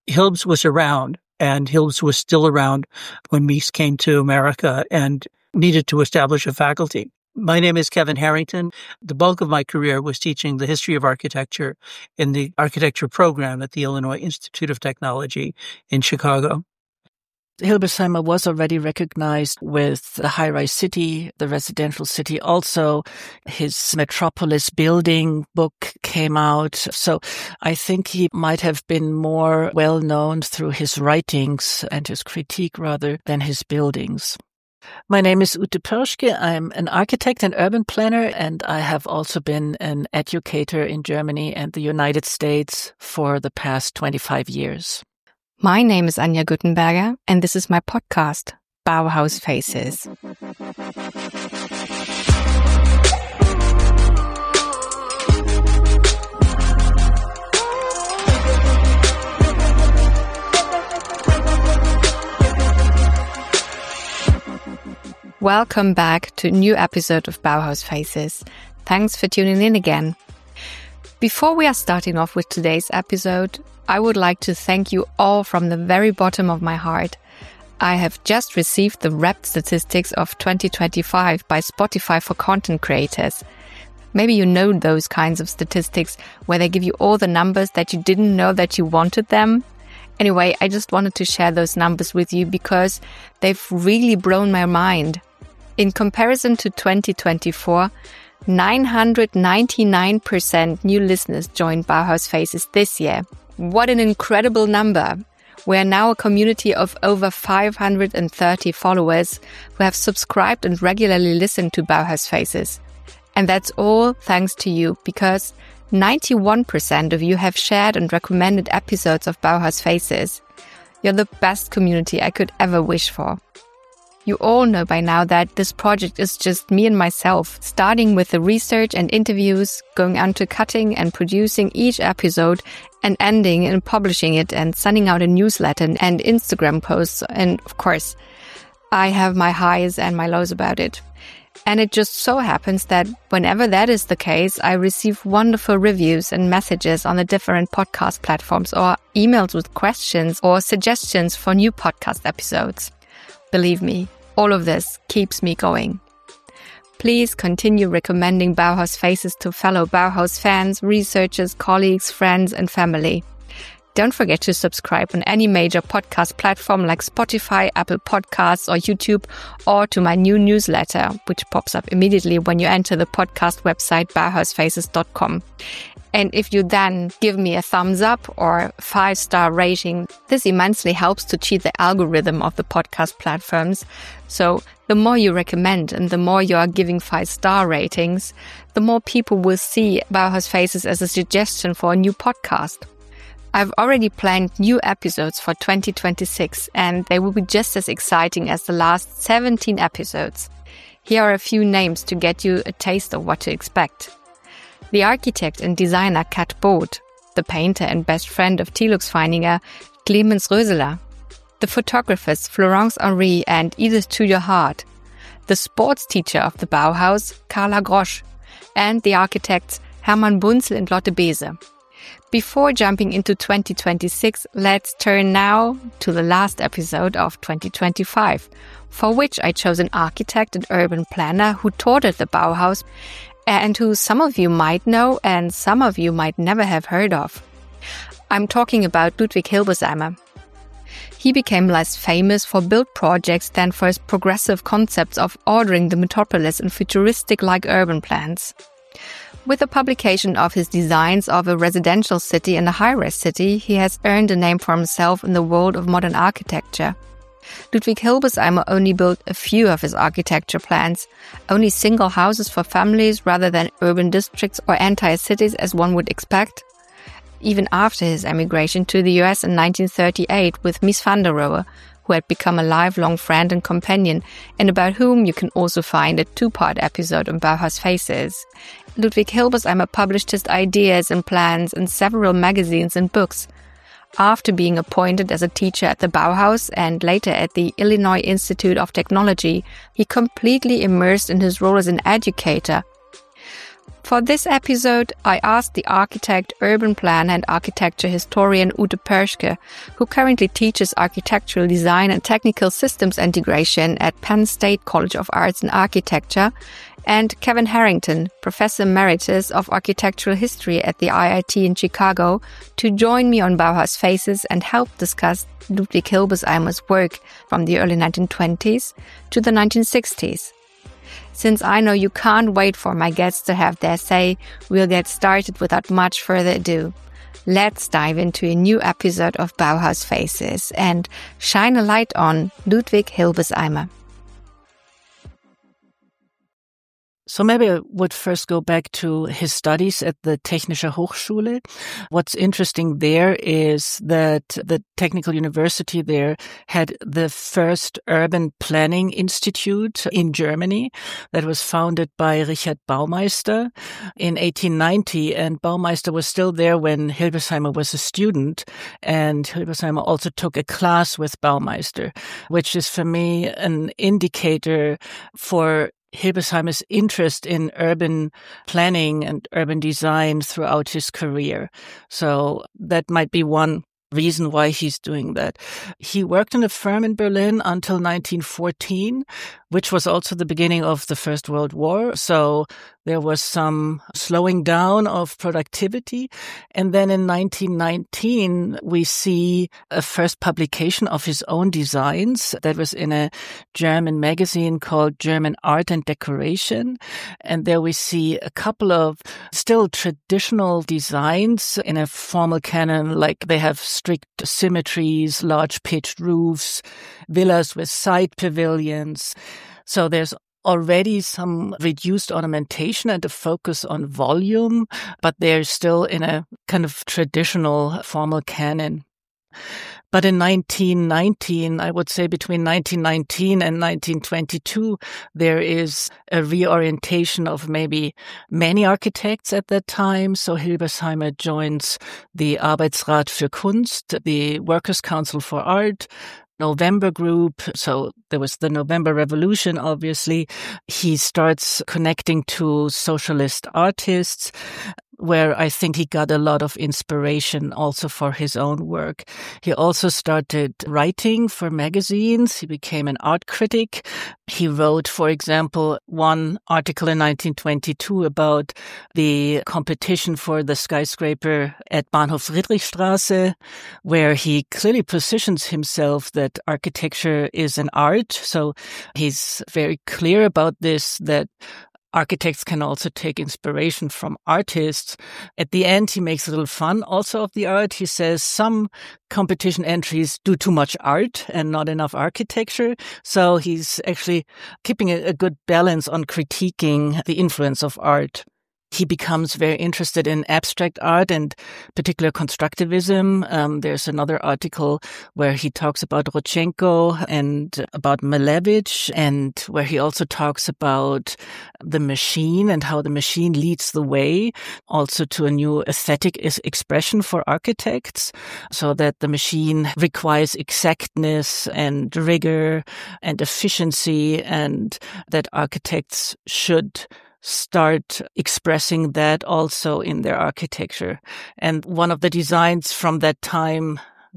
Hilbs was around, and Hilbs was still around when Mies came to America and needed to establish a faculty. My name is Kevin Harrington. The bulk of my career was teaching the history of architecture in the architecture program at the Illinois Institute of Technology in Chicago. Hilbersheimer was already recognized with the high-rise city, the residential city. Also, his Metropolis building book came out. So I think he might have been more well-known through his writings and his critique rather than his buildings. My name is Ute Pirschke. I'm an architect and urban planner, and I have also been an educator in Germany and the United States for the past 25 years. My name is Anja Guttenberger, and this is my podcast, Bauhaus Faces. Welcome back to a new episode of Bauhaus Faces. Thanks for tuning in again. Before we are starting off with today's episode, I would like to thank you all from the very bottom of my heart. I have just received the Wrapped statistics of 2025 by Spotify for content creators. Maybe you know those kinds of statistics where they give you all the numbers that you didn't know that you wanted them. Anyway, I just wanted to share those numbers with you because they've really blown my mind. In comparison to 2024, 999% new listeners joined Bauhaus Faces this year. What an incredible number! We are now a community of over 530 followers who have subscribed and regularly listened to Bauhaus Faces. And that's all thanks to you, because 91% of you have shared and recommended episodes of Bauhaus Faces. You're the best community I could ever wish for. You all know by now that this project is just me and myself, starting with the research and interviews, going on to cutting and producing each episode, and ending in publishing it and sending out a newsletter and Instagram posts. And of course, I have my highs and my lows about it. And it just so happens that whenever that is the case, I receive wonderful reviews and messages on the different podcast platforms, or emails with questions or suggestions for new podcast episodes. Believe me, all of this keeps me going. Please continue recommending Bauhaus Faces to fellow Bauhaus fans, researchers, colleagues, friends, and family. Don't forget to subscribe on any major podcast platform like Spotify, Apple Podcasts, or YouTube, or to my new newsletter, which pops up immediately when you enter the podcast website bauhausfaces.com. And if you then give me a thumbs up or 5-star rating, this immensely helps to cheat the algorithm of the podcast platforms. So the more you recommend and the more you are giving 5-star ratings, the more people will see Bauhaus Faces as a suggestion for a new podcast. I've already planned new episodes for 2026, and they will be just as exciting as the last 17 episodes. Here are a few names to get you a taste of what to expect. The architect and designer Kat Both, the painter and best friend of Tilux Feininger, Clemens Röseler, the photographers Florence Henry and Edith to Your Heart, the sports teacher of the Bauhaus, Carla Grosch, and the architects Hermann Bunzel and Lotte Bese. Before jumping into 2026, let's turn now to the last episode of 2025, for which I chose an architect and urban planner who taught at the Bauhaus and who some of you might know and some of you might never have heard of. I'm talking about Ludwig Hilbersheimer. He became less famous for build projects than for his progressive concepts of ordering the metropolis in futuristic-like urban plans. With the publication of his designs of a residential city and a high-rise city, he has earned a name for himself in the world of modern architecture. Ludwig Hilbersheimer only built a few of his architecture plans, only single houses for families rather than urban districts or entire cities as one would expect. Even after his emigration to the US in 1938 with Mies van der Rohe, who had become a lifelong friend and companion, and about whom you can also find a 2-part episode on Bauhaus Faces. Ludwig Hilbersheimer published his ideas and plans in several magazines and books. After being appointed as a teacher at the Bauhaus and later at the Illinois Institute of Technology, he completely immersed in his role as an educator. For this episode, I asked the architect, urban planner and architecture historian Ute Perschke, who currently teaches architectural design and technical systems integration at Penn State College of Arts and Architecture, and Kevin Harrington, Professor Emeritus of Architectural History at the IIT in Chicago, to join me on Bauhaus Faces and help discuss Ludwig Hilbersheimer's work from the early 1920s to the 1960s. Since I know you can't wait for my guests to have their say, we'll get started without much further ado. Let's dive into a new episode of Bauhaus Faces and shine a light on Ludwig Hilbersheimer. So maybe I would first go back to his studies at the Technische Hochschule. What's interesting there is that the Technical University there had the first urban planning institute in Germany that was founded by Richard Baumeister in 1890. And Baumeister was still there when Hilbersheimer was a student. And Hilbersheimer also took a class with Baumeister, which is for me an indicator for Hilbersheimer's interest in urban planning and urban design throughout his career. So that might be one reason why he's doing that. He worked in a firm in Berlin until 1914, which was also the beginning of the First World War. So there was some slowing down of productivity. And then in 1919, we see a first publication of his own designs that was in a German magazine called German Art and Decoration. And there we see a couple of still traditional designs in a formal canon, like they have strict symmetries, large pitched roofs, villas with side pavilions. So there's already some reduced ornamentation and a focus on volume, but they're still in a kind of traditional formal canon. But in 1919, I would say between 1919 and 1922, there is a reorientation of maybe many architects at that time. So Hilbersheimer joins the Arbeitsrat für Kunst, the Workers' Council for Art, November Group. So there was the November Revolution, obviously. He starts connecting to socialist artists, where I think he got a lot of inspiration also for his own work. He also started writing for magazines. He became an art critic. He wrote, for example, one article in 1922 about the competition for the skyscraper at Bahnhof Friedrichstraße, where he clearly positions himself that architecture is an art. So he's very clear about this, that architects can also take inspiration from artists. At the end, he makes a little fun also of the art. He says some competition entries do too much art and not enough architecture. So he's actually keeping a good balance on critiquing the influence of art. He becomes very interested in abstract art and particular constructivism. There's another article where he talks about Rodchenko and about Malevich, and where he also talks about the machine and how the machine leads the way also to a new aesthetic expression for architects, so that the machine requires exactness and rigor and efficiency, and that architects should start expressing that also in their architecture. And one of the designs from that time,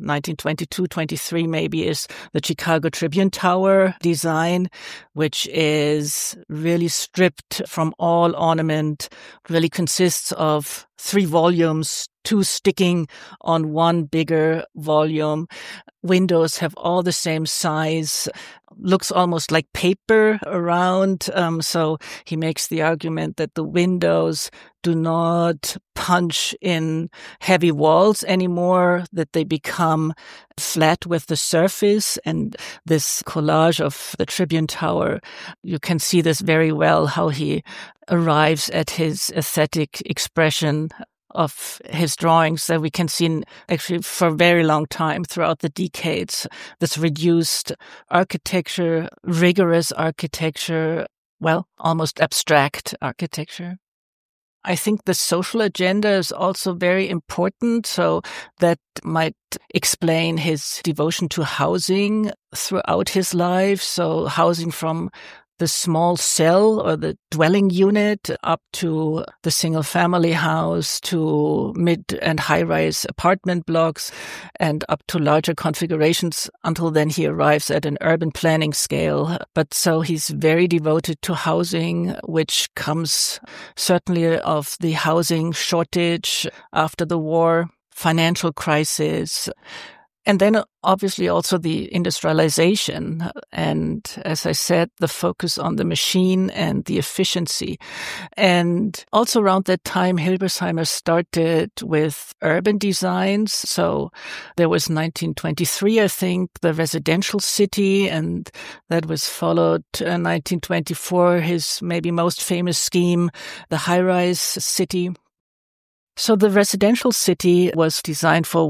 1922-23 maybe, is the Chicago Tribune Tower design, which is really stripped from all ornament, really consists of 3 volumes, 2 sticking on one bigger volume. Windows have all the same size, looks almost like paper around. So he makes the argument that the windows do not punch in heavy walls anymore, that they become flat with the surface. And this collage of the Tribune Tower, you can see this very well, how he arrives at his aesthetic expression of his drawings that we can see actually for a very long time throughout the decades. This reduced architecture, rigorous architecture, well, almost abstract architecture. I think the social agenda is also very important, so that might explain his devotion to housing throughout his life. So housing from the small cell or the dwelling unit up to the single family house to mid and high-rise apartment blocks and up to larger configurations. Until then, he arrives at an urban planning scale. But so he's very devoted to housing, which comes certainly of the housing shortage after the war, financial crisis, and then obviously also the industrialization. And as I said, the focus on the machine and the efficiency. And also around that time, Hilbersheimer started with urban designs. So there was 1923, I think, the residential city, and that was followed 1924, his maybe most famous scheme, the high-rise city. So the residential city was designed for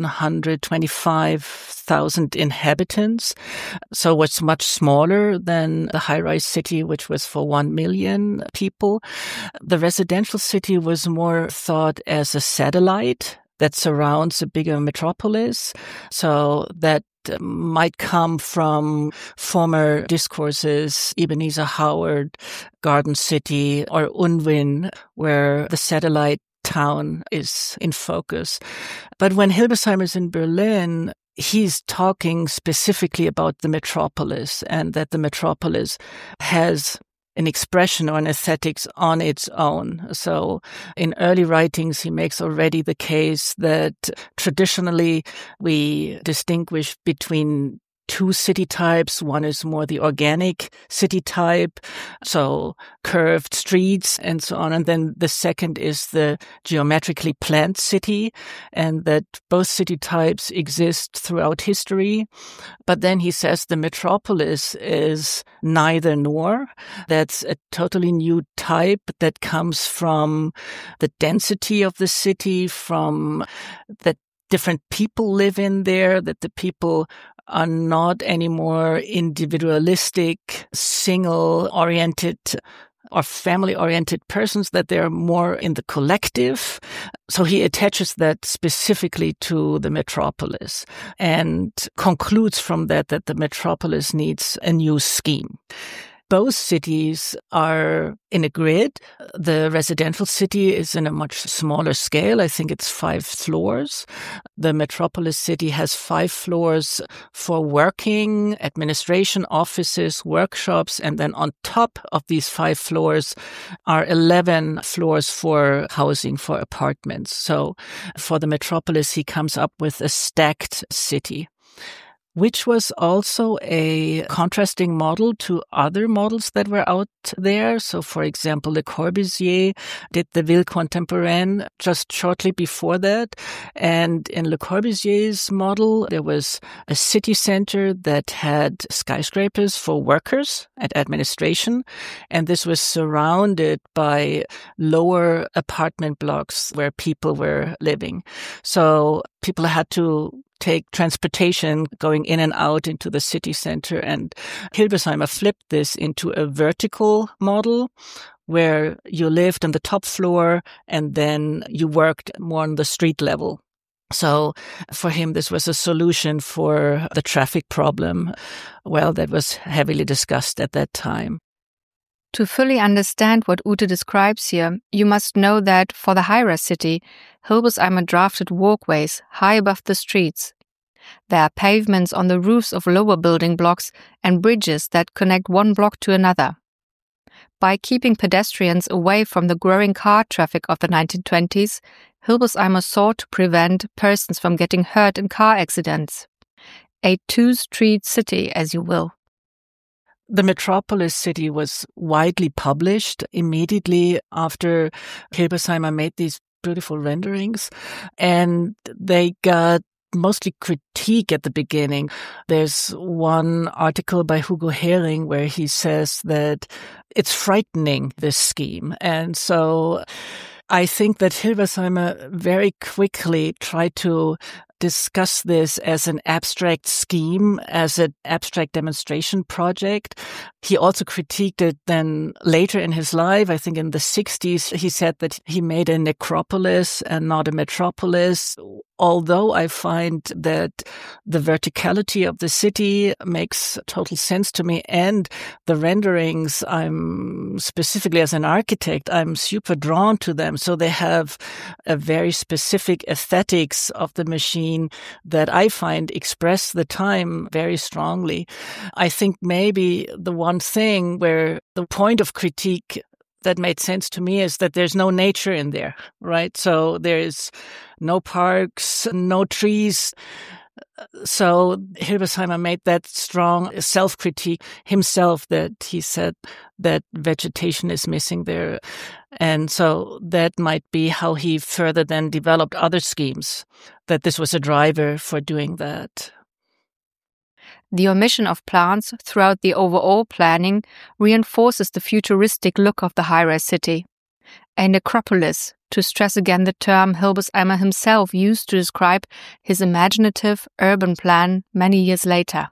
125,000 inhabitants, so was much smaller than the high-rise city, which was for 1 million people. The residential city was more thought as a satellite that surrounds a bigger metropolis, so that might come from former discourses, Ebenezer Howard, Garden City, or Unwin, where the satellite town is in focus. But when Hilbersheimer is in Berlin, he's talking specifically about the metropolis, and that the metropolis has an expression or an aesthetics on its own. So in early writings, he makes already the case that traditionally we distinguish between two city types. One is more the organic city type, so curved streets and so on. And then the second is the geometrically planned city, and that both city types exist throughout history. But then he says the metropolis is neither nor. That's a totally new type that comes from the density of the city, from that different people live in there, that the people are not anymore individualistic, single-oriented or family-oriented persons, that they're more in the collective. So he attaches that specifically to the metropolis and concludes from that the metropolis needs a new scheme. Both cities are in a grid. The residential city is in a much smaller scale. I think it's 5 floors. The metropolis city has 5 floors for working, administration, offices, workshops, and then on top of these 5 floors are 11 floors for housing, for apartments. So for the metropolis, he comes up with a stacked city, which was also a contrasting model to other models that were out there. So, for example, Le Corbusier did the Ville Contemporaine just shortly before that. And in Le Corbusier's model, there was a city center that had skyscrapers for workers and administration. And this was surrounded by lower apartment blocks where people were living. So people had to take transportation going in and out into the city center. And Hilbersheimer flipped this into a vertical model where you lived on the top floor and then you worked more on the street level. So for him, this was a solution for the traffic problem. Well, that was heavily discussed at that time. To fully understand what Ute describes here, you must know that for the high-rise city, Hilbersheimer drafted walkways high above the streets. There are pavements on the roofs of lower building blocks and bridges that connect one block to another. By keeping pedestrians away from the growing car traffic of the 1920s, Hilbersheimer sought to prevent persons from getting hurt in car accidents. A two-street city, as you will. The metropolis city was widely published immediately after Hilbersheimer made these beautiful renderings, and they got mostly critique at the beginning. There's one article by Hugo Hering where he says that it's frightening, this scheme. And so I think that Hilbersheimer very quickly tried to discuss this as an abstract scheme, as an abstract demonstration project. He also critiqued it then later in his life. I think in the 60s, he said that he made a necropolis and not a metropolis. although I find that the verticality of the city makes total sense to me, and the renderings, I'm specifically as an architect, I'm super drawn to them. So they have a very specific aesthetics of the machine that I find express the time very strongly. I think maybe the one thing where the point of critique that made sense to me is that there's no nature in there, right? So there's no parks, no trees. So Hilbersheimer made that strong self-critique himself, that he said that vegetation is missing there. And so that might be how he further then developed other schemes, that this was a driver for doing that. The omission of plants throughout the overall planning reinforces the futuristic look of the high-rise city. A necropolis, to stress again the term Hilbersheimer himself used to describe his imaginative urban plan many years later.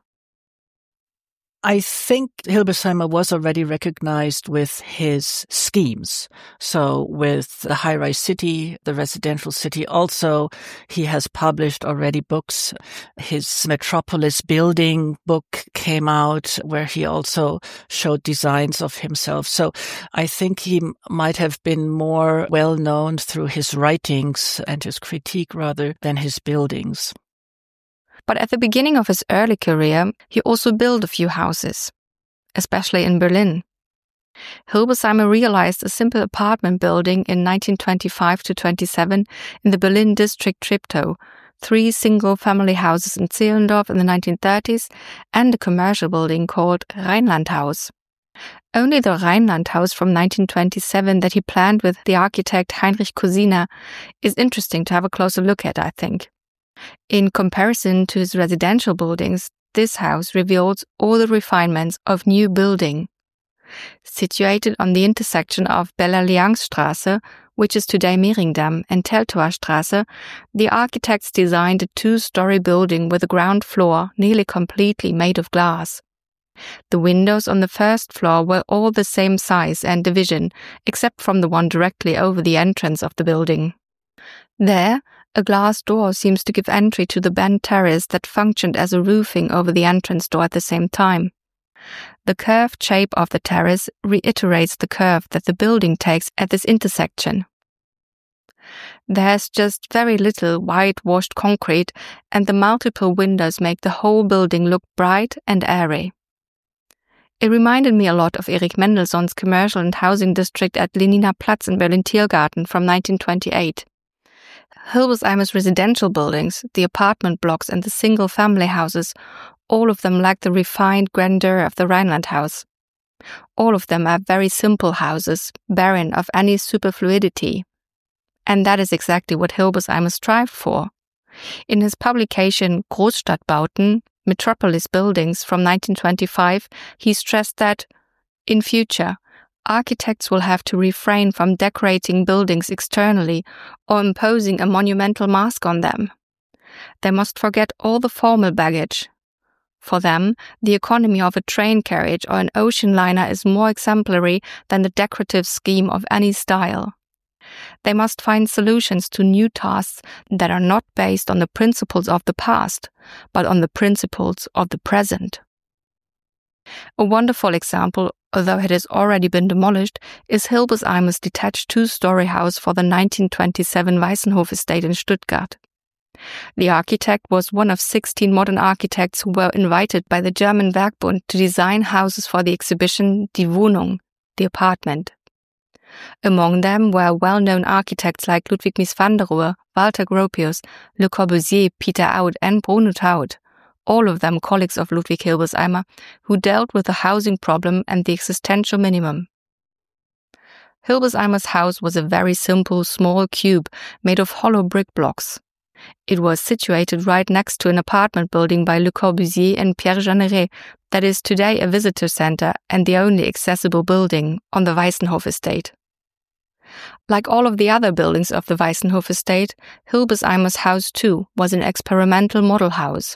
I think Hilbersheimer was already recognized with his schemes. So with the high-rise city, the residential city, also he has published already books. His Metropolis building book came out where he also showed designs of himself. So I think he might have been more well known through his writings and his critique rather than his buildings. But at the beginning of his early career, he also built a few houses, especially in Berlin. Hilbersheimer realized a simple apartment building in 1925 to 27 in the Berlin district Treptow, 3 single-family houses in Zehlendorf in the 1930s, and a commercial building called Rheinlandhaus. Only the Rheinlandhaus from 1927 that he planned with the architect Heinrich Cosina is interesting to have a closer look at, I think. In comparison to his residential buildings, this house reveals all the refinements of new building. Situated on the intersection of Belle-Allianz-Straße, which is today Mehringdamm, and Teltower Straße, the architects designed a 2-story building with a ground floor nearly completely made of glass. The windows on the first floor were all the same size and division, except from the one directly over the entrance of the building. There, a glass door seems to give entry to the bent terrace that functioned as a roofing over the entrance door at the same time. The curved shape of the terrace reiterates the curve that the building takes at this intersection. There's just very little whitewashed concrete, and the multiple windows make the whole building look bright and airy. It reminded me a lot of Erich Mendelssohn's commercial and housing district at Leniner Platz in Berlin-Tiergarten from 1928. Hilbersheimer's residential buildings, the apartment blocks and the single-family houses, all of them lack the refined grandeur of the Rheinlandhaus. All of them are very simple houses, barren of any superfluidity. And that is exactly what Hilbersheimer strived for. In his publication Großstadtbauten, Metropolis Buildings from 1925, he stressed that, in future, architects will have to refrain from decorating buildings externally or imposing a monumental mask on them. They must forget all the formal baggage. For them, the economy of a train carriage or an ocean liner is more exemplary than the decorative scheme of any style. They must find solutions to new tasks that are not based on the principles of the past, but on the principles of the present. A wonderful example, although it has already been demolished, is Hilbersheimer's detached 2-story house for the 1927 Weissenhof estate in Stuttgart. The architect was one of 16 modern architects who were invited by the German Werkbund to design houses for the exhibition Die Wohnung, the apartment. Among them were well-known architects like Ludwig Mies van der Rohe, Walter Gropius, Le Corbusier, Peter Out and Bruno Taut, all of them colleagues of Ludwig Hilbersheimer, who dealt with the housing problem and the existential minimum. Hilbersheimer's house was a very simple, small cube made of hollow brick blocks. It was situated right next to an apartment building by Le Corbusier and Pierre Jeanneret that is today a visitor center and the only accessible building on the Weissenhof estate. Like all of the other buildings of the Weissenhof estate, Hilbersheimer's house too was an experimental model house.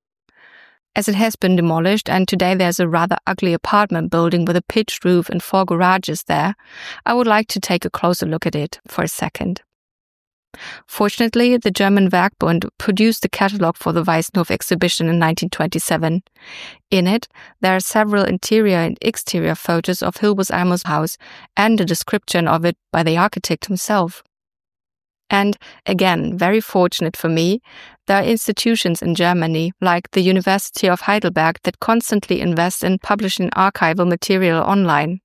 As it has been demolished and today there's a rather ugly apartment building with a pitched roof and 4 garages there, I would like to take a closer look at it for a second. Fortunately, the German Werkbund produced the catalogue for the Weißenhof exhibition in 1927. In it, there are several interior and exterior photos of Hildesheimer's house and a description of it by the architect himself. And again, very fortunate for me, there are institutions in Germany, like the University of Heidelberg, that constantly invest in publishing archival material online.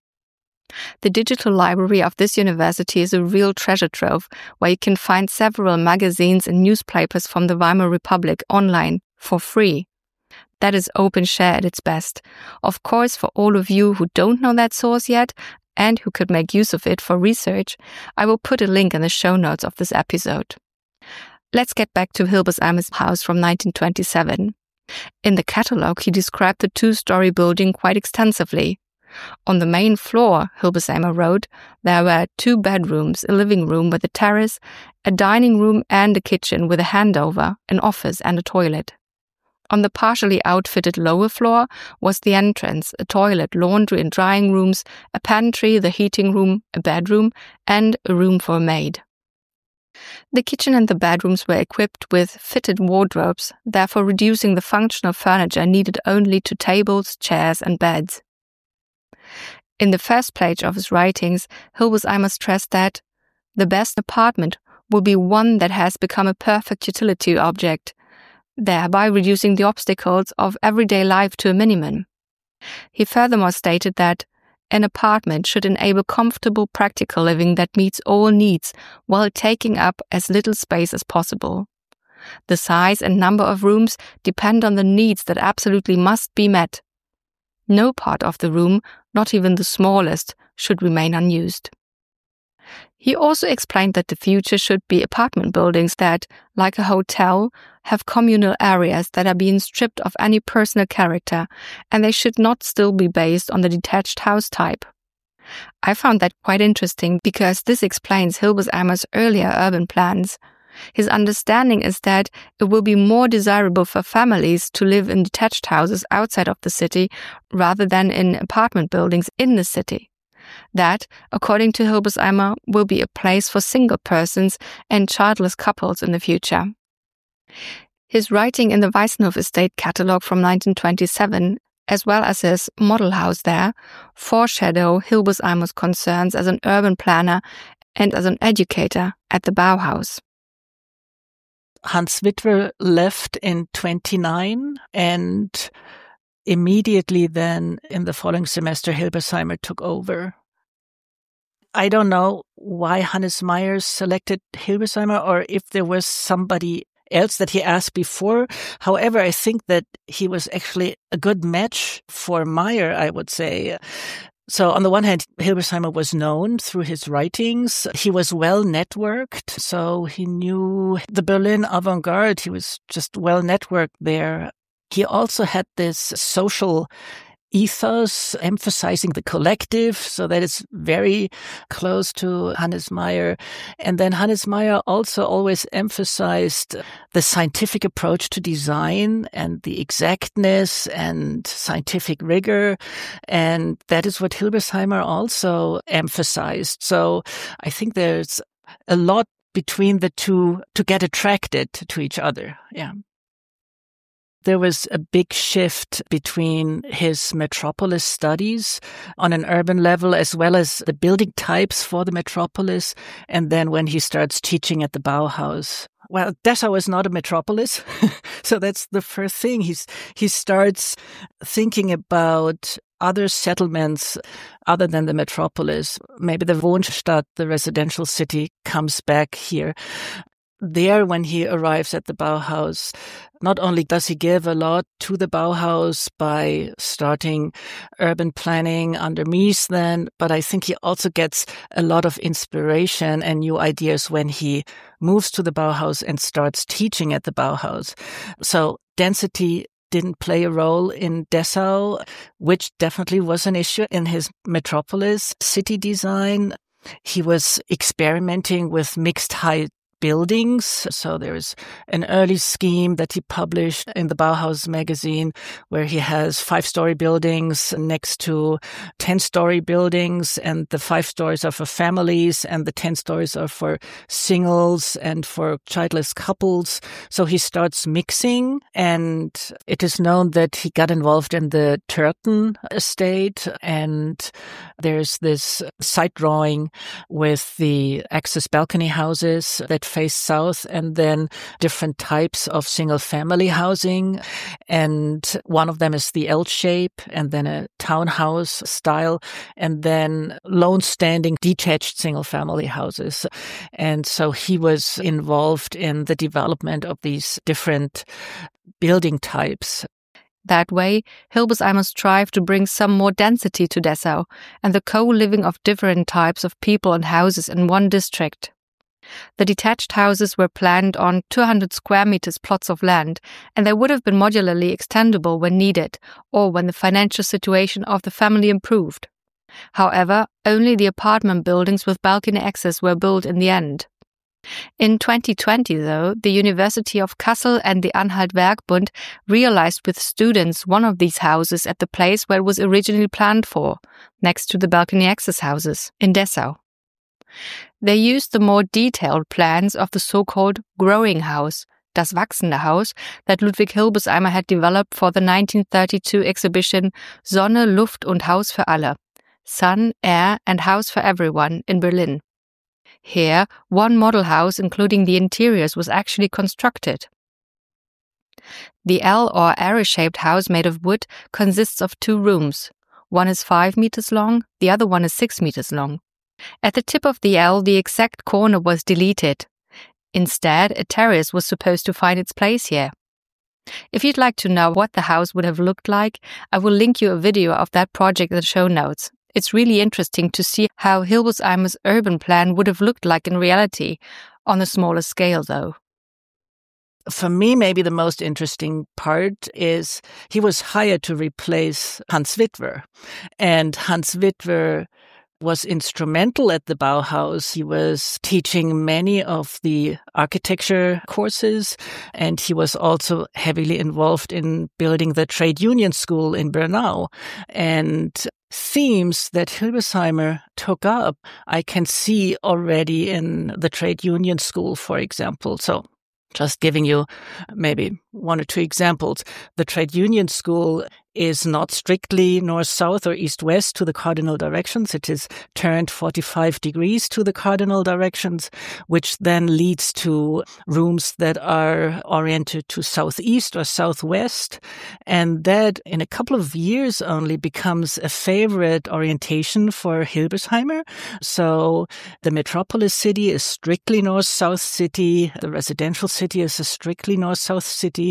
The digital library of this university is a real treasure trove, where you can find several magazines and newspapers from the Weimar Republic online for free. That is OpenShare at its best. Of course, for all of you who don't know that source yet, and who could make use of it for research, I will put a link in the show notes of this episode. Let's get back to Hildesheimer's house from 1927. In the catalogue, he described the two-story building quite extensively. On the main floor, Hildesheimer wrote, there were 2 bedrooms, a living room with a terrace, a dining room and a kitchen with a handover, an office and a toilet. On the partially outfitted lower floor was the entrance, a toilet, laundry and drying rooms, a pantry, the heating room, a bedroom, and a room for a maid. The kitchen and the bedrooms were equipped with fitted wardrobes, therefore reducing the functional furniture needed only to tables, chairs, and beds. In the first page of his writings, Hildesheimer stressed that the best apartment will be one that has become a perfect utility object, thereby reducing the obstacles of everyday life to a minimum. He furthermore stated that an apartment should enable comfortable, practical living that meets all needs while taking up as little space as possible. The size and number of rooms depend on the needs that absolutely must be met. No part of the room, not even the smallest, should remain unused. He also explained that the future should be apartment buildings that, like a hotel, have communal areas that are being stripped of any personal character, and they should not still be based on the detached house type. I found that quite interesting because this explains Hildesheimer's earlier urban plans. His understanding is that it will be more desirable for families to live in detached houses outside of the city rather than in apartment buildings in the city. That, according to Hildesheimer, will be a place for single persons and childless couples in the future. His writing in the Weißenhof estate catalogue from 1927, as well as his model house there, foreshadow Hildesheimer's concerns as an urban planner and as an educator at the Bauhaus. Hans Witwer left in 29, and immediately then in the following semester, Hildesheimer took over. I don't know why Hannes Meyer selected Hildesheimer or if there was somebody else that he asked before. However, I think that he was actually a good match for Meyer, I would say. So on the one hand, Hildesheimer was known through his writings. He was well networked, so he knew the Berlin avant-garde. He was just well networked there. He also had this social ethos, emphasizing the collective, so that is very close to Hannes Meyer. And then Hannes Meyer also always emphasized the scientific approach to design and the exactness and scientific rigor. And that is what Hildesheimer also emphasized. So I think there's a lot between the two to get attracted to each other. Yeah. There was a big shift between his metropolis studies on an urban level, as well as the building types for the metropolis, and then when he starts teaching at the Bauhaus. Well, Dessau is not a metropolis, so that's the first thing. He starts thinking about other settlements other than the metropolis. Maybe the Wohnstadt, the residential city, comes back here. There, when he arrives at the Bauhaus, not only does he give a lot to the Bauhaus by starting urban planning under Mies then, but I think he also gets a lot of inspiration and new ideas when he moves to the Bauhaus and starts teaching at the Bauhaus. So density didn't play a role in Dessau, which definitely was an issue in his metropolis city design. He was experimenting with mixed height buildings. So there's an early scheme that he published in the Bauhaus magazine where he has 5-story buildings next to 10-story buildings, and the 5 stories are for families and the 10 stories are for singles and for childless couples. So he starts mixing, and it is known that he got involved in the Turton estate, and there's this site drawing with the access balcony houses that face south, and then different types of single-family housing. And one of them is the L shape, and then a townhouse style, and then lone-standing detached single-family houses. And so he was involved in the development of these different building types. That way, Hilbersheimer strived to bring some more density to Dessau and the co-living of different types of people and houses in one district. The detached houses were planned on 200 square meters plots of land, and they would have been modularly extendable when needed or when the financial situation of the family improved. However, only the apartment buildings with balcony access were built in the end. In 2020, though, the University of Kassel and the Anhalt-Werkbund realized with students one of these houses at the place where it was originally planned for, next to the balcony access houses in Dessau. They used the more detailed plans of the so-called growing house, das wachsende Haus, that Ludwig Hilbersheimer had developed for the 1932 exhibition Sonne, Luft und Haus für alle, Sun, Air and House for Everyone in Berlin. Here, one model house, including the interiors, was actually constructed. The L or arrow-shaped house made of wood consists of 2 rooms. One is 5 meters long, the other one is 6 meters long. At the tip of the L, the exact corner was deleted. Instead, a terrace was supposed to find its place here. If you'd like to know what the house would have looked like, I will link you a video of that project in the show notes. It's really interesting to see how Hilbersheimer's urban plan would have looked like in reality, on a smaller scale though. For me, maybe the most interesting part is he was hired to replace Hans Witwer. And Hans Witwer was instrumental at the Bauhaus. He was teaching many of the architecture courses, and he was also heavily involved in building the trade union school in Bernau. And themes that Hilbersheimer took up, I can see already in the trade union school, for example. So just giving you maybe 1 or 2 examples. The trade union school is not strictly north-south or east-west to the cardinal directions. It is turned 45 degrees to the cardinal directions, which then leads to rooms that are oriented to southeast or southwest. And that, in a couple of years only, becomes a favorite orientation for Hilbersheimer. So the metropolis city is strictly north-south city. The residential city is a strictly north-south city.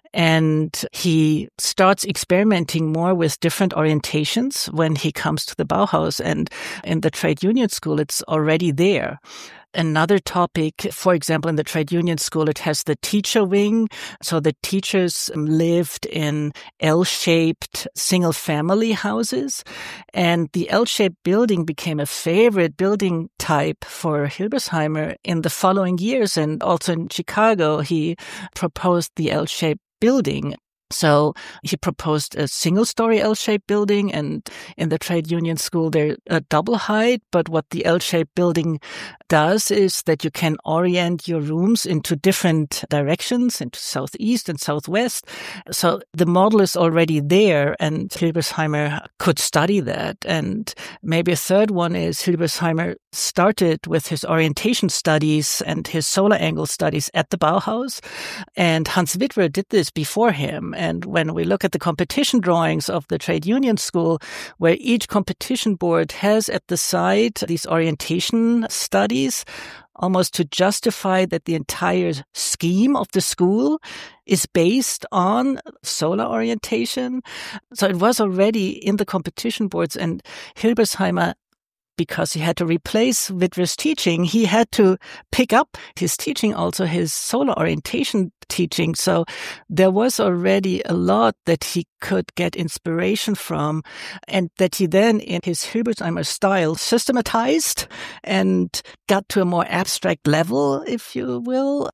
And he starts experimenting more with different orientations when he comes to the Bauhaus. And in the trade union school, it's already there. Another topic, for example, in the trade union school, it has the teacher wing. So the teachers lived in L-shaped single-family houses. And the L-shaped building became a favorite building type for Hilbersheimer in the following years. And also in Chicago, he proposed the L-shaped building. So he proposed a single-story L-shaped building, and in the trade union school, they're a double height. But what the L-shaped building does is that you can orient your rooms into different directions, into southeast and southwest. So the model is already there, and Hilbersheimer could study that. And maybe a third one is Hilbersheimer started with his orientation studies and his solar angle studies at the Bauhaus, and Hans Witwer did this before him. And when we look at the competition drawings of the trade union school, where each competition board has at the side these orientation studies, almost to justify that the entire scheme of the school is based on solar orientation. So it was already in the competition boards, and Hilbersheimer because he had to replace Vitry's teaching, he had to pick up his teaching, also his solar orientation teaching. So there was already a lot that he could get inspiration from, and that he then, in his Hilbersheimer style, systematized and got to a more abstract level, if you will.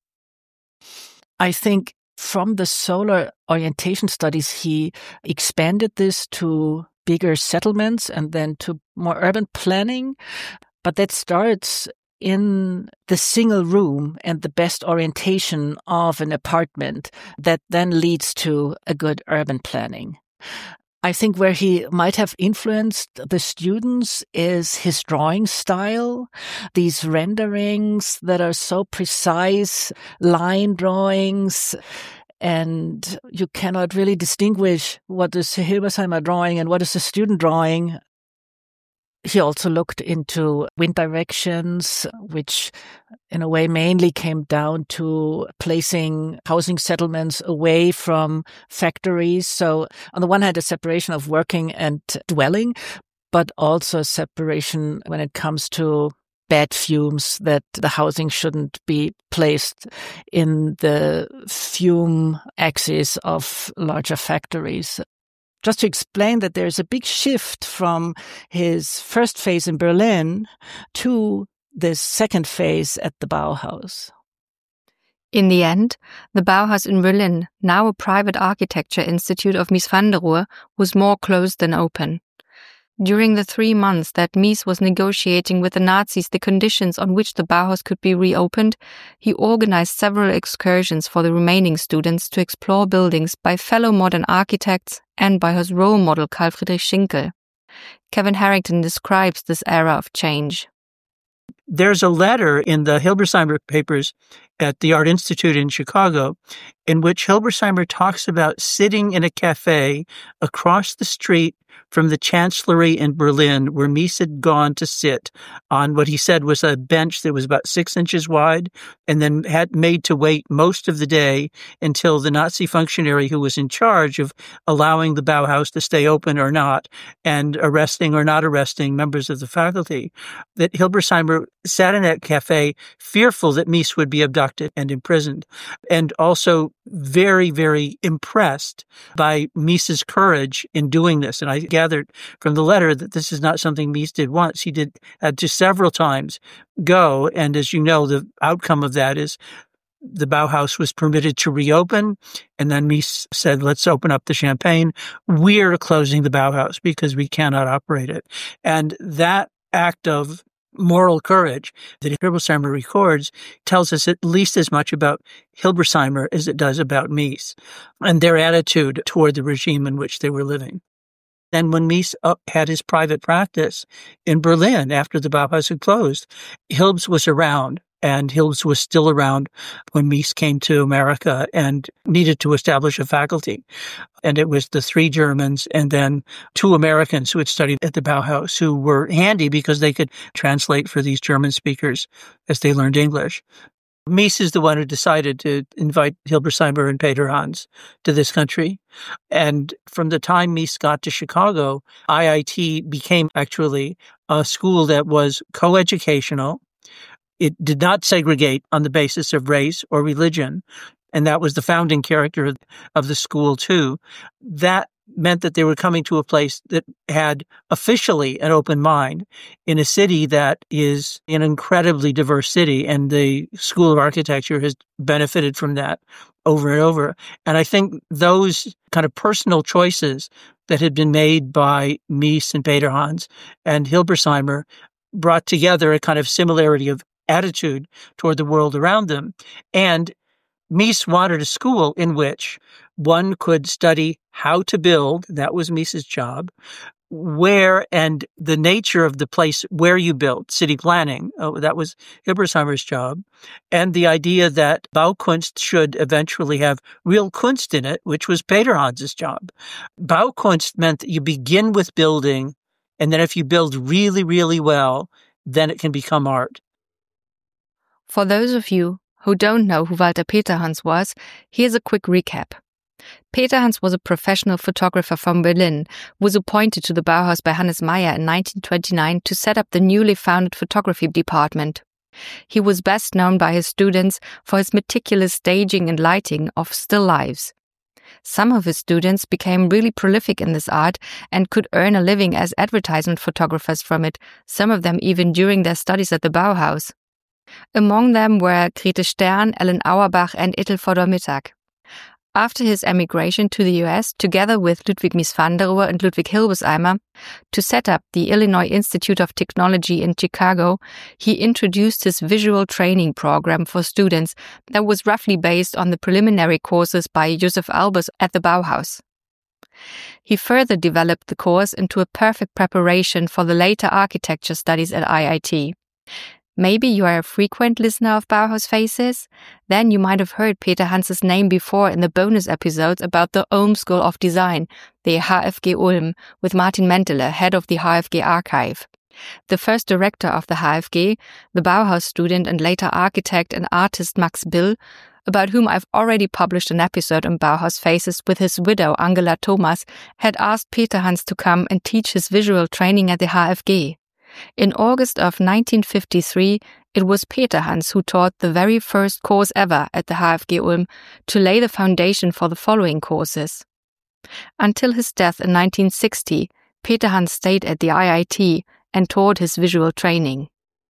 I think from the solar orientation studies, he expanded this to bigger settlements and then to more urban planning. But that starts in the single room and the best orientation of an apartment that then leads to a good urban planning. I think where he might have influenced the students is his drawing style, these renderings that are so precise, line drawings, and you cannot really distinguish what is a Hilbersheimer drawing and what is a student drawing. He also looked into wind directions, which in a way mainly came down to placing housing settlements away from factories. So on the one hand, a separation of working and dwelling, but also a separation when it comes to bad fumes, that the housing shouldn't be placed in the fume axis of larger factories. Just to explain that there's a big shift from his first phase in Berlin to this second phase at the Bauhaus. In the end, the Bauhaus in Berlin, now a private architecture institute of Mies van der Rohe, was more closed than open. During the 3 months that Mies was negotiating with the Nazis the conditions on which the Bauhaus could be reopened, he organized several excursions for the remaining students to explore buildings by fellow modern architects and by his role model Carl Friedrich Schinkel. Kevin Harrington describes this era of change. There's a letter in the Hilbersheimer papers at the Art Institute in Chicago in which Hilbersheimer talks about sitting in a cafe across the street from the Chancellery in Berlin, where Mies had gone to sit on what he said was a bench that was about 6 inches wide, and then had made to wait most of the day until the Nazi functionary who was in charge of allowing the Bauhaus to stay open or not, and arresting or not arresting members of the faculty, that Hilbersheimer sat in that cafe fearful that Mies would be abducted and imprisoned, and also very, very impressed by Mies's courage in doing this. And I gathered from the letter that this is not something Mies did once. He had to several times go. And as you know, the outcome of that is the Bauhaus was permitted to reopen. And then Mies said, let's open up the champagne. We're closing the Bauhaus because we cannot operate it. And that act of moral courage that Hilbersheimer records tells us at least as much about Hilbersheimer as it does about Mies and their attitude toward the regime in which they were living. And when Mies had his private practice in Berlin after the Bauhaus had closed, Hilbs was around. And Hilbs was still around when Mies came to America and needed to establish a faculty. And it was the 3 Germans and then 2 Americans who had studied at the Bauhaus who were handy because they could translate for these German speakers as they learned English. Mies is the one who decided to invite Hilbersheimer and Peter Hans to this country. And from the time Mies got to Chicago, IIT became actually a school that was coeducational. It did not segregate on the basis of race or religion, and that was the founding character of the school too. That meant that they were coming to a place that had officially an open mind in a city that is an incredibly diverse city, and the School of Architecture has benefited from that over and over. And I think those kind of personal choices that had been made by Mies and Peter Hans and Hilbersheimer brought together a kind of similarity of attitude toward the world around them. And Mies wanted a school in which one could study how to build, that was Mies's job, where and the nature of the place where you built, city planning, that was Hilbersheimer's job, and the idea that Baukunst should eventually have real Kunst in it, which was Peter Hans's job. Baukunst meant that you begin with building, and then if you build really, really well, then it can become art. For those of you who don't know who Walter Peter Hans was, here's a quick recap. Peter Hans was a professional photographer from Berlin who was appointed to the Bauhaus by Hannes Meyer in 1929 to set up the newly founded photography department. He was best known by his students for his meticulous staging and lighting of still lifes. Some of his students became really prolific in this art and could earn a living as advertisement photographers from it, some of them even during their studies at the Bauhaus. Among them were Grete Stern, Ellen Auerbach and Ethel Fodor-Mittag. After his emigration to the US, together with Ludwig Mies van der Rohe and Ludwig Hilbersheimer, to set up the Illinois Institute of Technology in Chicago, he introduced his visual training program for students that was roughly based on the preliminary courses by Josef Albers at the Bauhaus. He further developed the course into a perfect preparation for the later architecture studies at IIT. Maybe you are a frequent listener of Bauhaus Faces? Then you might have heard Peter Hans's name before in the bonus episodes about the Ulm School of Design, the HFG Ulm, with Martin Mentele, head of the HFG archive. The first director of the HFG, the Bauhaus student and later architect and artist Max Bill, about whom I've already published an episode on Bauhaus Faces with his widow Angela Thomas, had asked Peter Hans to come and teach his visual training at the HFG. In August of 1953, it was Peter Hans who taught the very first course ever at the HFG Ulm to lay the foundation for the following courses. Until his death in 1960, Peter Hans stayed at the IIT and taught his visual training.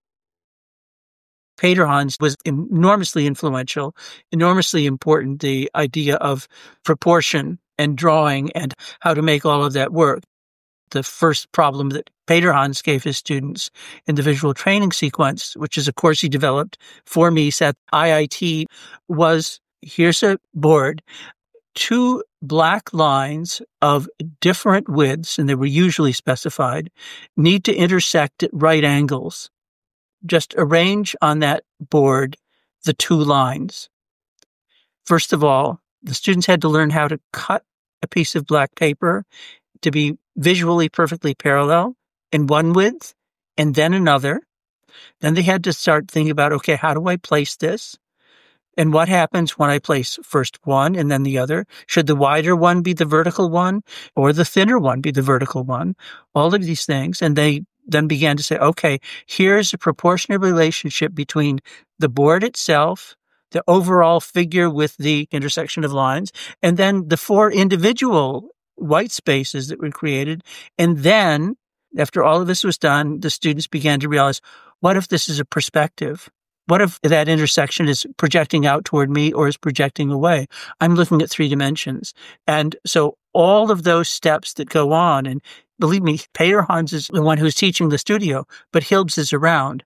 Peter Hans was enormously influential, enormously important, the idea of proportion and drawing and how to make all of that work. The first problem that Peter Hans gave his students in the visual training sequence, which is a course he developed for me at IIT, was here's a board, 2 black lines of different widths, and they were usually specified, need to intersect at right angles. Just arrange on that board the 2 lines. First of all, the students had to learn how to cut a piece of black paper to be visually perfectly parallel in one width and then another. Then they had to start thinking about, okay, how do I place this? And what happens when I place first one and then the other? Should the wider one be the vertical one or the thinner one be the vertical one? All of these things. And they then began to say, okay, here's a proportionate relationship between the board itself, the overall figure with the intersection of lines, and then the 4 individual white spaces that were created. And then, after all of this was done, the students began to realize, what if this is a perspective? What if that intersection is projecting out toward me or is projecting away? I'm looking at 3 dimensions. And so all of those steps that go on, and believe me, Peter Hans is the one who's teaching the studio, but Hilbs is around.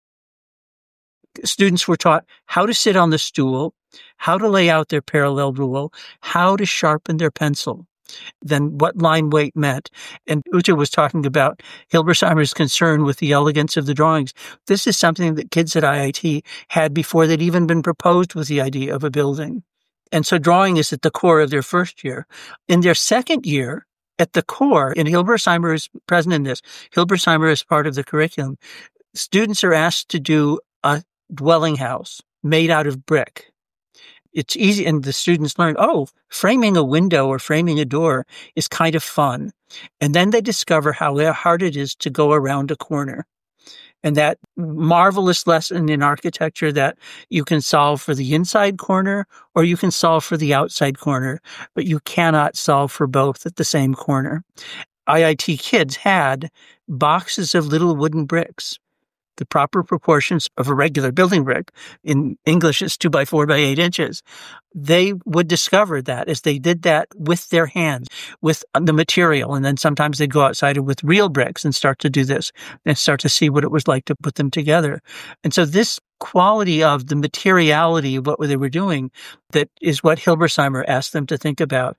Students were taught how to sit on the stool, how to lay out their parallel rule, how to sharpen their pencil, then what line weight meant. And Ute was talking about Hilbersheimer's concern with the elegance of the drawings. This is something that kids at IIT had before they'd even been proposed with the idea of a building. And so drawing is at the core of their first year. In their second year, at the core, and Hilbersheimer is present in this, Hilbersheimer is part of the curriculum, students are asked to do a dwelling house made out of brick. It's easy, and the students learn, framing a window or framing a door is kind of fun. And then they discover how hard it is to go around a corner. And that marvelous lesson in architecture that you can solve for the inside corner or you can solve for the outside corner, but you cannot solve for both at the same corner. IIT kids had boxes of little wooden bricks, the proper proportions of a regular building brick. In English, it's 2 by 4 by 8 inches. They would discover that as they did that with their hands, with the material. And then sometimes they'd go outside with real bricks and start to do this and start to see what it was like to put them together. And so this quality of the materiality of what they were doing, that is what Hilbersheimer asked them to think about.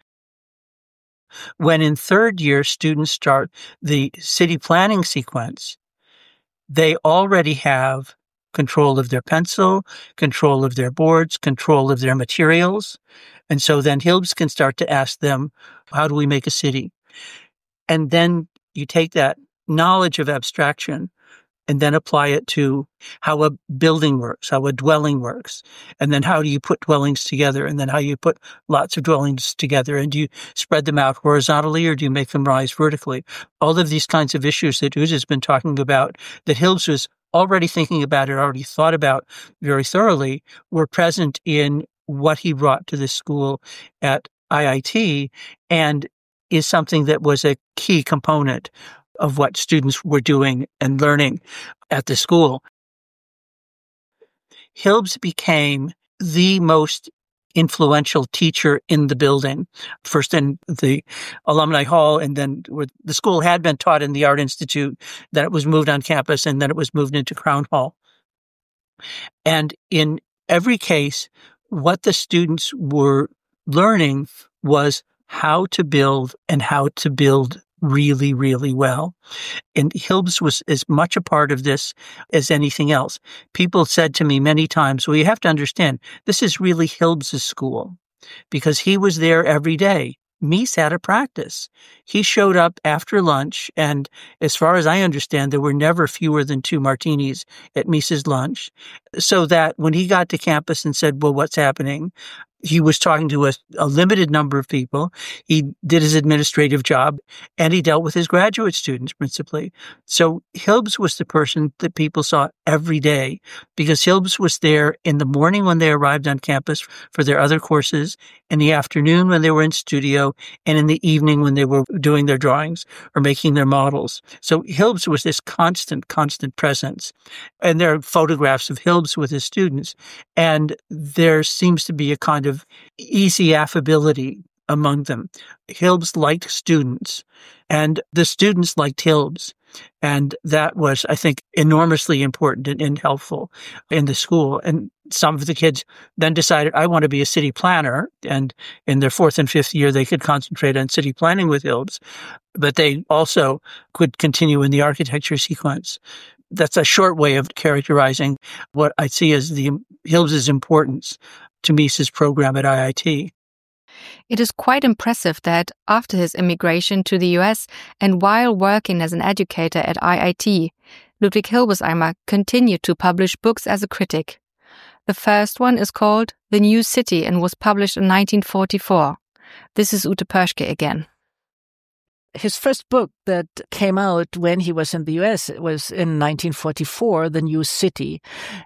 When in 3rd year, students start the city planning sequence, they already have control of their pencil, control of their boards, control of their materials. And so then Hilbs can start to ask them, how do we make a city? And then you take that knowledge of abstraction, and then apply it to how a building works, how a dwelling works, and then how do you put dwellings together, and then how you put lots of dwellings together, and do you spread them out horizontally or do you make them rise vertically? All of these kinds of issues that Ute has been talking about, that Hilbs was already thinking about and already thought about very thoroughly, were present in what he brought to this school at IIT, and is something that was a key component of what students were doing and learning at the school. Hilbs became the most influential teacher in the building, first in the Alumni Hall, and then where the school had been taught in the Art Institute, then it was moved on campus, and then it was moved into Crown Hall. And in every case, what the students were learning was how to build and how to build really, really well. And Hilbs was as much a part of this as anything else. People said to me many times, well, you have to understand, this is really Hilbs' school, because he was there every day. Mies had a practice. He showed up after lunch, and as far as I understand, there were never fewer than 2 martinis at Mies's lunch, so that when he got to campus and said, well, what's happening? He was talking to a limited number of people. He did his administrative job, and he dealt with his graduate students principally. So Hilbs was the person that people saw every day, because Hilbs was there in the morning when they arrived on campus for their other courses, in the afternoon when they were in studio, and in the evening when they were doing their drawings or making their models. So Hilbs was this constant presence. And there are photographs of Hilbs with his students, and there seems to be a kind of easy affability among them. Hilbs liked students, and the students liked Hilbs. And that was, I think, enormously important and helpful in the school. And some of the kids then decided, I want to be a city planner. And in their 4th and 5th year, they could concentrate on city planning with Hilbs, but they also could continue in the architecture sequence. That's a short way of characterizing what I see as the Hilbs' importance to Mies's program at IIT. It is quite impressive that after his immigration to the US and while working as an educator at IIT, Ludwig Hilberseimer continued to publish books as a critic. The first one is called The New City and was published in 1944. This is Ute Pöschke again. His first book that came out when he was in the US was in 1944, The New City.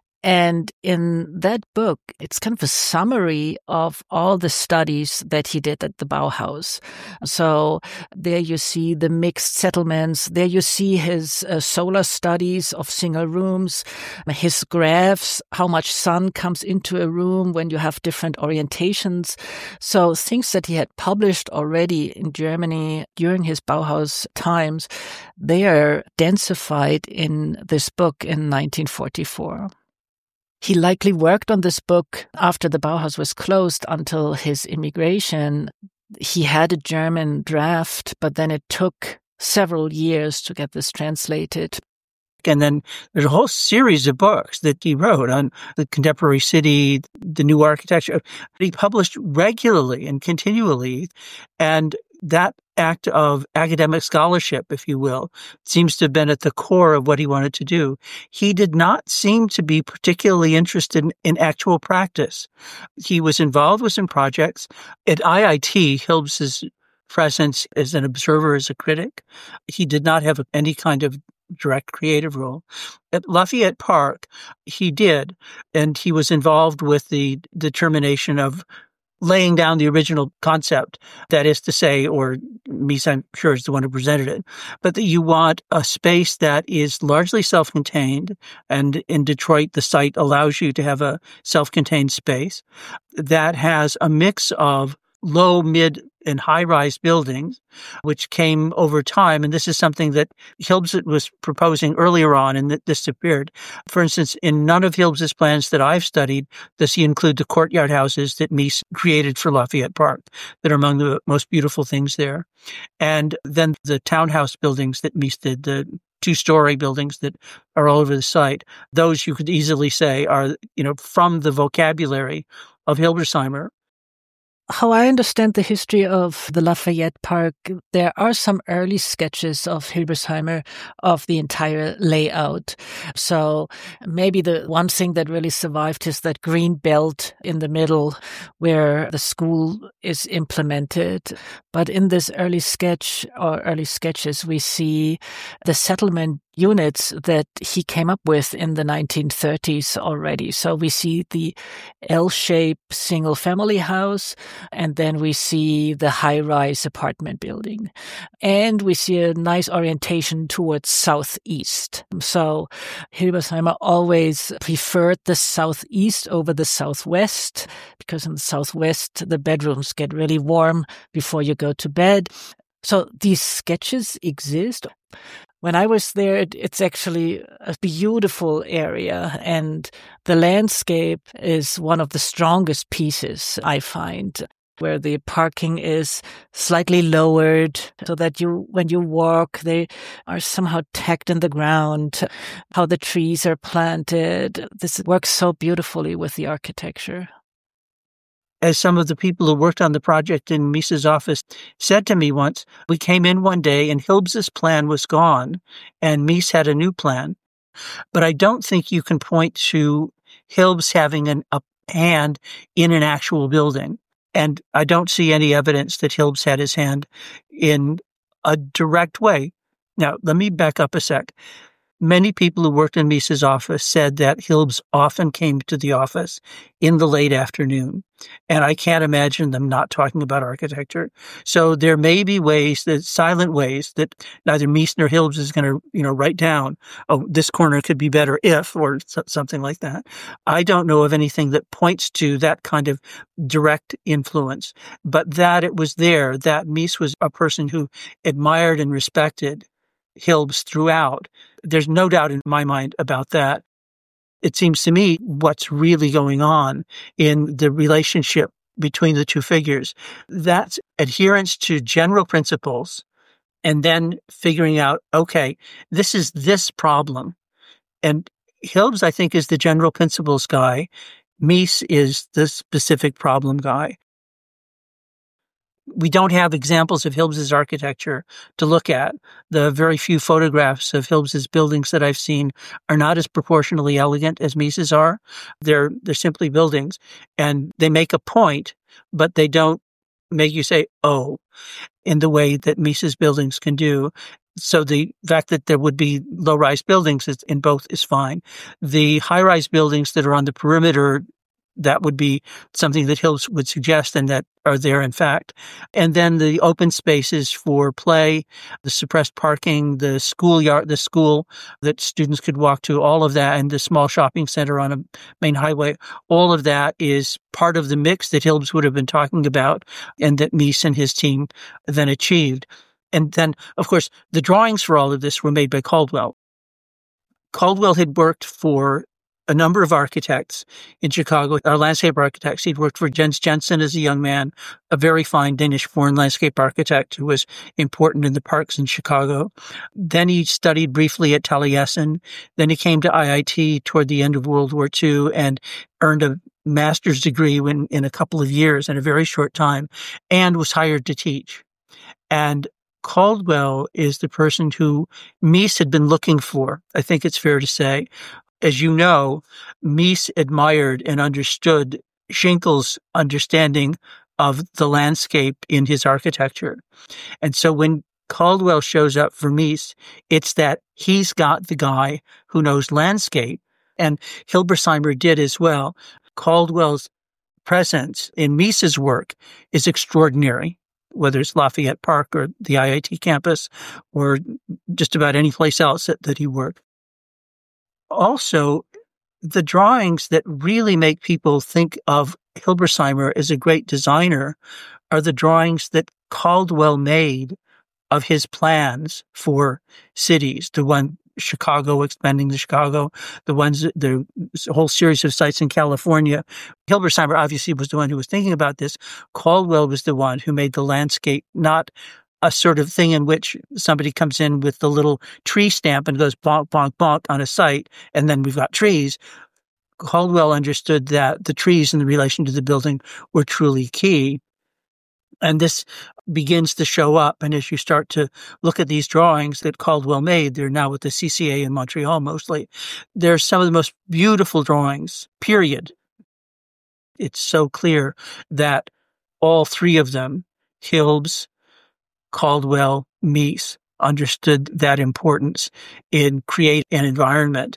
And in that book, it's kind of a summary of all the studies that he did at the Bauhaus. So there you see the mixed settlements. There you see his solar studies of single rooms, his graphs, how much sun comes into a room when you have different orientations. So things that he had published already in Germany during his Bauhaus times, they are densified in this book in 1944. He likely worked on this book after the Bauhaus was closed until his immigration. He had a German draft, but then it took several years to get this translated. And then there's a whole series of books that he wrote on the contemporary city, the new architecture. He published regularly and continually, and that act of academic scholarship, if you will, seems to have been at the core of what he wanted to do. He did not seem to be particularly interested in actual practice. He was involved with some projects. At IIT, Hilbs' presence as an observer, as a critic, he did not have any kind of direct creative role. At Lafayette Park, he did, and he was involved with the determination of laying down the original concept, that is to say, or Mies, I'm sure, is the one who presented it, but that you want a space that is largely self-contained, and in Detroit, the site allows you to have a self-contained space that has a mix of low, mid, and high-rise buildings, which came over time. And this is something that Hilbs was proposing earlier on and that disappeared. For instance, in none of Hilbs' plans that I've studied does he include the courtyard houses that Mies created for Lafayette Park, that are among the most beautiful things there. And then the townhouse buildings that Mies did, the 2-story buildings that are all over the site, those you could easily say are, from the vocabulary of Hilberseimer. how I understand the history of the Lafayette Park, there are some early sketches of Hilbersheimer of the entire layout. So maybe the one thing that really survived is that green belt in the middle where the school is implemented. But in this early sketch or early sketches, we see the settlement units that he came up with in the 1930s already. So we see the L-shaped single-family house, and then we see the high-rise apartment building. And we see a nice orientation towards southeast. So Hilbersheimer always preferred the southeast over the southwest, because in the southwest, the bedrooms get really warm before you go to bed. So these sketches exist. When I was there, it's actually a beautiful area, and the landscape is one of the strongest pieces I find, where the parking is slightly lowered so that when you walk, they are somehow tacked in the ground, how the trees are planted. This works so beautifully with the architecture. As some of the people who worked on the project in Mies's office said to me once, we came in one day and Hilbs's plan was gone and Mies had a new plan. But I don't think you can point to Hilbs having a hand in an actual building. And I don't see any evidence that Hilbs had his hand in a direct way. Now, let me back up a sec. Many people who worked in Mies's office said that Hilbs often came to the office in the late afternoon, and I can't imagine them not talking about architecture. So there may be ways, that silent ways, that neither Mies nor Hilbs is going to, write down, oh, this corner could be better if, or something like that. I don't know of anything that points to that kind of direct influence, but that it was there, that Mies was a person who admired and respected Hilbs throughout. There's no doubt in my mind about that. It seems to me what's really going on in the relationship between the two figures, that's adherence to general principles and then figuring out, okay, this is this problem. And Hilbs, I think, is the general principles guy. Mies is the specific problem guy. We don't have examples of Hilbs's architecture to look at. The very few photographs of Hilbs's buildings that I've seen are not as proportionally elegant as Mies's are. They're simply buildings, and they make a point, but they don't make you say, oh, in the way that Mies's buildings can do. So the fact that there would be low-rise buildings in both is fine. The high-rise buildings that are on the perimeter, that would be something that Hilbs would suggest and that are there, in fact. And then the open spaces for play, the suppressed parking, the schoolyard, the school that students could walk to, all of that, and the small shopping center on a main highway, all of that is part of the mix that Hilbs would have been talking about and that Mies and his team then achieved. And then, of course, the drawings for all of this were made by Caldwell. Caldwell had worked for a number of architects in Chicago, our landscape architects. He'd worked for Jens Jensen as a young man, a very fine Danish foreign landscape architect who was important in the parks in Chicago. Then he studied briefly at Taliesin. Then he came to IIT toward the end of World War II and earned a master's degree in a couple of years, in a very short time, and was hired to teach. And Caldwell is the person who Mies had been looking for, I think it's fair to say. As you know, Mies admired and understood Schinkel's understanding of the landscape in his architecture. And so when Caldwell shows up for Mies, it's that he's got the guy who knows landscape, and Hilbersheimer did as well. Caldwell's presence in Mies's work is extraordinary, whether it's Lafayette Park or the IIT campus or just about any place else that he worked. Also, the drawings that really make people think of Hilbersheimer as a great designer are the drawings that Caldwell made of his plans for cities, the one Chicago, expanding the Chicago, the whole series of sites in California. Hilbersheimer obviously was the one who was thinking about this. Caldwell was the one who made the landscape not a sort of thing in which somebody comes in with the little tree stamp and goes bonk, bonk, bonk on a site, and then we've got trees. Caldwell understood that the trees in relation to the building were truly key. And this begins to show up. And as you start to look at these drawings that Caldwell made, they're now at the CCA in Montreal mostly. They're some of the most beautiful drawings, period. It's so clear that all three of them, Hilbs, Caldwell, Mies, understood that importance in creating an environment.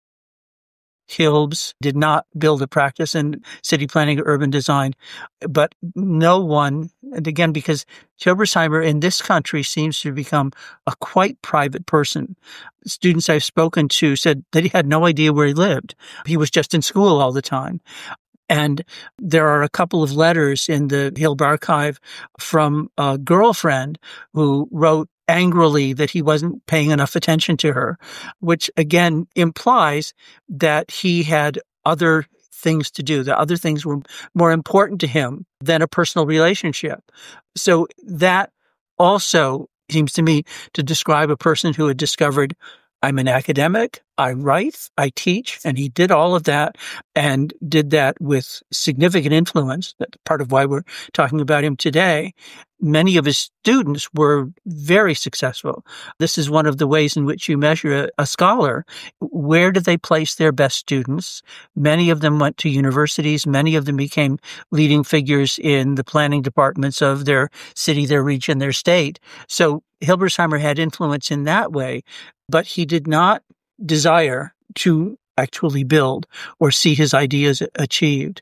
Hilbs did not build a practice in city planning or urban design, but no one, and again, because Hilbersheimer in this country seems to become a quite private person. Students I've spoken to said that he had no idea where he lived. He was just in school all the time. And there are a couple of letters in the Hilb archive from a girlfriend who wrote angrily that he wasn't paying enough attention to her, which again implies that he had other things to do, that other things were more important to him than a personal relationship. So that also seems to me to describe a person who had discovered, I'm an academic, I write, I teach, and he did all of that and did that with significant influence. That's part of why we're talking about him today. Many of his students were very successful. This is one of the ways in which you measure a scholar. Where did they place their best students? Many of them went to universities. Many of them became leading figures in the planning departments of their city, their region, their state. So Hilbersheimer had influence in that way, but he did not desire to actually build or see his ideas achieved.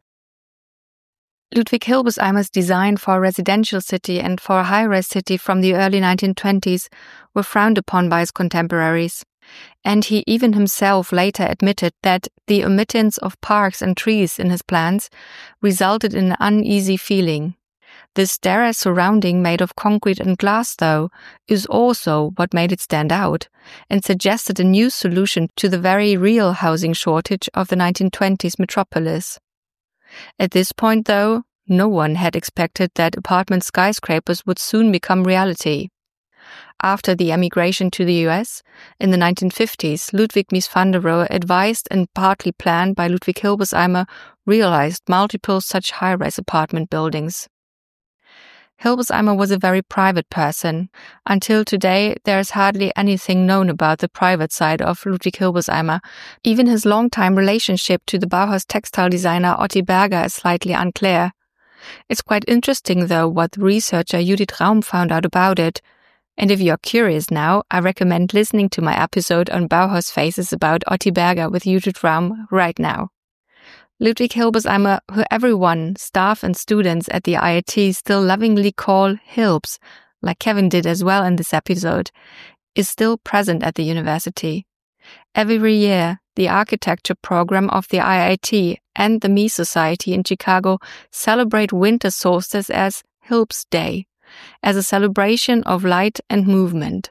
Ludwig Hilbersheimer's design for a residential city and for a high-rise city from the early 1920s were frowned upon by his contemporaries. And he even himself later admitted that the omittance of parks and trees in his plans resulted in an uneasy feeling. This sterile surrounding made of concrete and glass, though, is also what made it stand out and suggested a new solution to the very real housing shortage of the 1920s metropolis. At this point, though, no one had expected that apartment skyscrapers would soon become reality. After the emigration to the US in the 1950s, Ludwig Mies van der Rohe, advised and partly planned by Ludwig Hilbersheimer, realized multiple such high-rise apartment buildings. Hilbersheimer was a very private person. Until today, there is hardly anything known about the private side of Ludwig Hilbersheimer. Even his long-time relationship to the Bauhaus textile designer Otti Berger is slightly unclear. It's quite interesting, though, what researcher Judith Raum found out about it. And if you're curious now, I recommend listening to my episode on Bauhaus Faces about Otti Berger with Judith Raum right now. Ludwig Hilbersheimer, who everyone, staff and students at the IIT still lovingly call Hilbs, like Kevin did as well in this episode, is still present at the university. Every year, the architecture program of the IIT and the Mies Society in Chicago celebrate winter solstice as Hilbs Day, as a celebration of light and movement.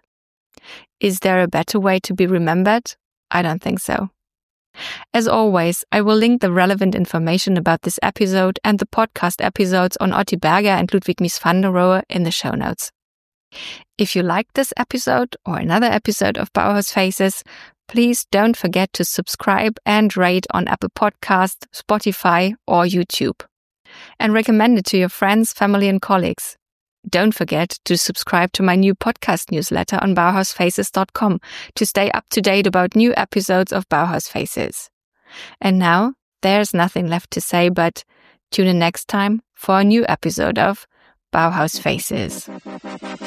Is there a better way to be remembered? I don't think so. As always, I will link the relevant information about this episode and the podcast episodes on Otti Berger and Ludwig Mies van der Rohe in the show notes. If you liked this episode or another episode of Bauhaus Faces, please don't forget to subscribe and rate on Apple Podcasts, Spotify, or YouTube. And recommend it to your friends, family, and colleagues. Don't forget to subscribe to my new podcast newsletter on BauhausFaces.com to stay up to date about new episodes of Bauhaus Faces. And now, there's nothing left to say but tune in next time for a new episode of Bauhaus Faces.